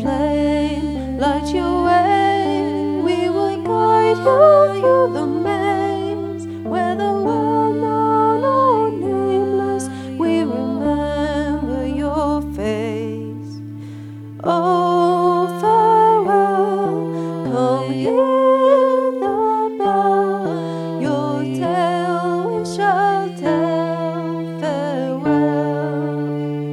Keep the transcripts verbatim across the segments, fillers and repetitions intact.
flame, light your way. We will guide you through the maze, where the world known or nameless, we remember your face. Oh, farewell, come hear the bell, your tale we shall tell. Farewell.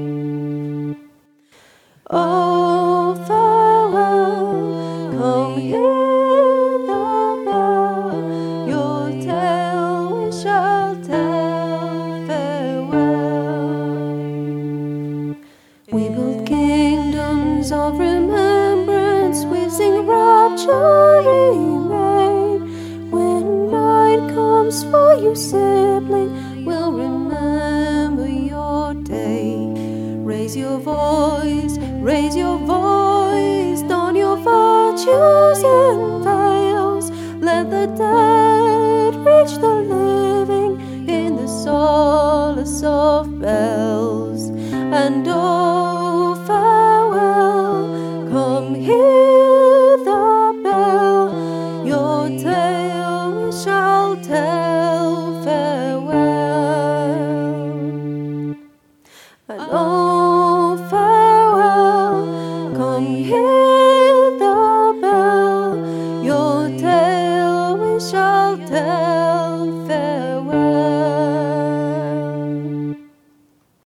Oh, farewell, come hear the bell, your tale we shall tell. Farewell. We build kingdoms of remembrance, we sing rapture remain. When night comes for you, sibling, we'll remember your day. Raise your voice, raise your voice, don your virtues and veils. Let the dead reach the living in the solace of bells. And oh, farewell, come hear the bell, your tale we shall tell. Farewell. And oh,